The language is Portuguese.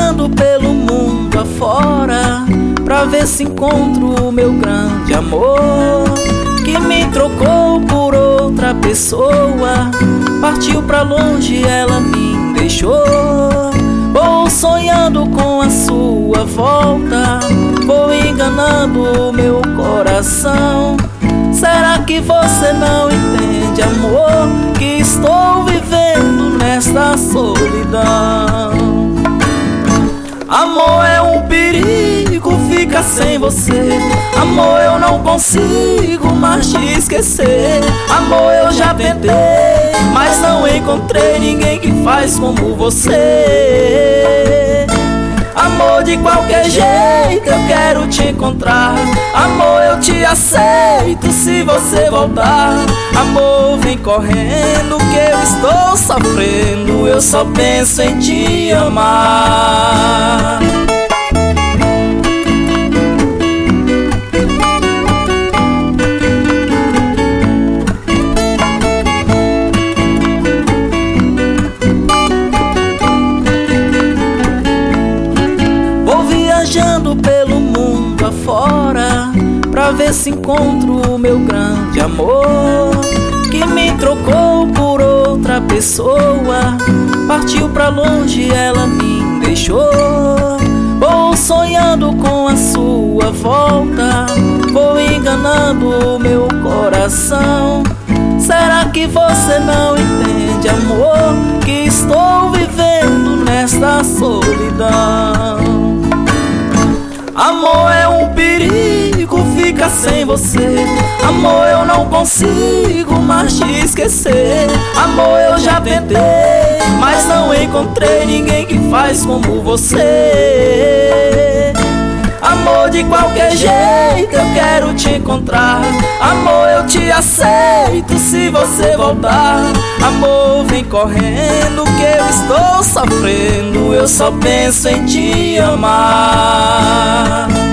viajando pelo mundo afora pra ver se encontro o meu grande amor, que me trocou por outra pessoa. Partiu pra longe, ela me deixou. Vou sonhando com a sua volta, vou enganando o meu coração. Será que você não entende, amor, que estou vivendo nesta solidão? Amor é um perigo, fica sem você. Amor, eu não consigo mais te esquecer. Amor, eu já tentei, mas não encontrei ninguém que faz como você. Amor, de qualquer jeito eu quero te encontrar. Amor, eu te aceito se você voltar. Amor, vem correndo que eu estou sofrendo. Eu só penso em te amar. Viajando pelo mundo afora pra ver se encontro o meu grande amor, que me trocou por outra pessoa. Partiu pra longe, ela me deixou. Vou sonhando com a sua volta, vou enganando o meu coração. Será que você não entende, amor, que estou vivendo nesta solidão? Amor é um perigo, fica sem você. Amor, eu não consigo mais te esquecer. Amor, eu já tentei, mas não encontrei ninguém que faz como você. Amor, de qualquer jeito eu quero te encontrar. Amor, eu te aceito se você voltar. Amor, vem correndo que eu estou sofrendo. Eu só penso em te amar.